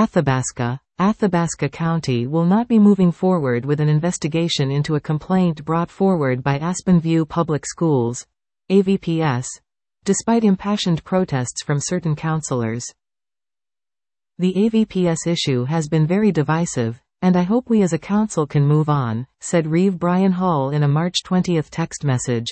Athabasca County will not be moving forward with an investigation into a complaint brought forward by Aspen View Public Schools, AVPS, despite impassioned protests from certain counselors. The AVPS issue has been very divisive, and I hope we as a council can move on, said Reeve Brian Hall in a March 20 text message.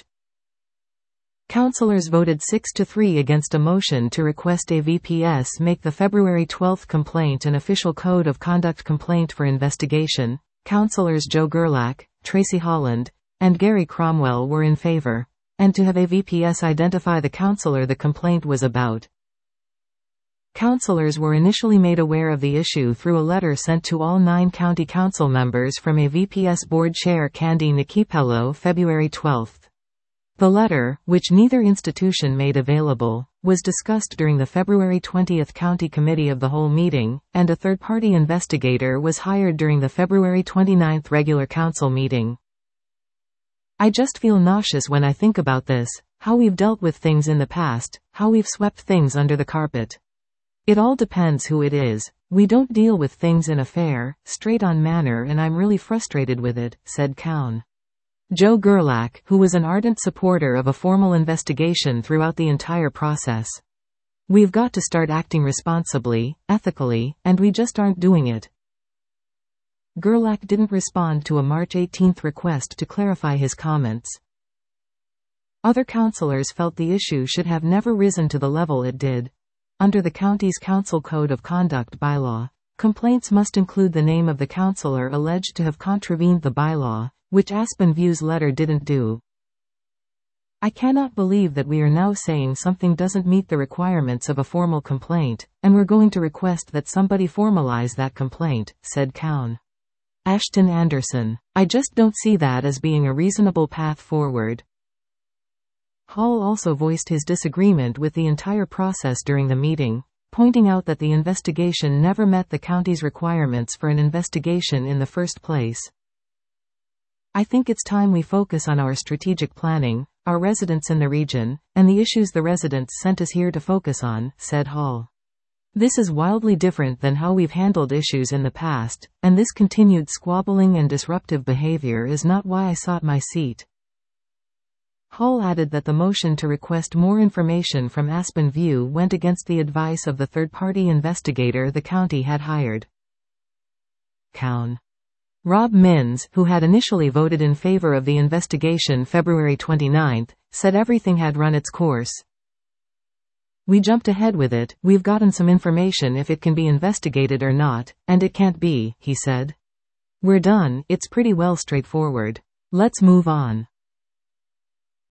Councilors voted 6-3 against a motion to request AVPS make the February 12 complaint an official code of conduct complaint for investigation. Councilors Joe Gerlach, Tracy Holland, and Gary Cromwell were in favor, and to have AVPS identify the councilor the complaint was about. Councilors were initially made aware of the issue through a letter sent to all 9 county council members from AVPS Board Chair Candy Nikipello February 12. The letter, which neither institution made available, was discussed during the February 20 County Committee of the Whole meeting, and a third-party investigator was hired during the February 29 regular council meeting. I just feel nauseous when I think about this, how we've dealt with things in the past, how we've swept things under the carpet. It all depends who it is. We don't deal with things in a fair, straight-on manner, and I'm really frustrated with it, said Cown. Joe Gerlach, who was an ardent supporter of a formal investigation throughout the entire process. We've got to start acting responsibly, ethically, and we just aren't doing it. Gerlach didn't respond to a March 18 request to clarify his comments. Other councilors felt the issue should have never risen to the level it did. Under the county's Council Code of Conduct bylaw, complaints must include the name of the councilor alleged to have contravened the bylaw, which Aspen View's letter didn't do. I cannot believe that we are now saying something doesn't meet the requirements of a formal complaint, and we're going to request that somebody formalize that complaint, said Cown. Ashton Anderson. I just don't see that as being a reasonable path forward. Hall also voiced his disagreement with the entire process during the meeting, pointing out that the investigation never met the county's requirements for an investigation in the first place. I think it's time we focus on our strategic planning, our residents in the region, and the issues the residents sent us here to focus on, said Hall. This is wildly different than how we've handled issues in the past, and this continued squabbling and disruptive behavior is not why I sought my seat. Hall added that the motion to request more information from Aspen View went against the advice of the third-party investigator the county had hired. Cown. Rob Minns, who had initially voted in favor of the investigation February 29, said everything had run its course. We jumped ahead with it, we've gotten some information if it can be investigated or not, and it can't be, he said. We're done, it's pretty well straightforward. Let's move on.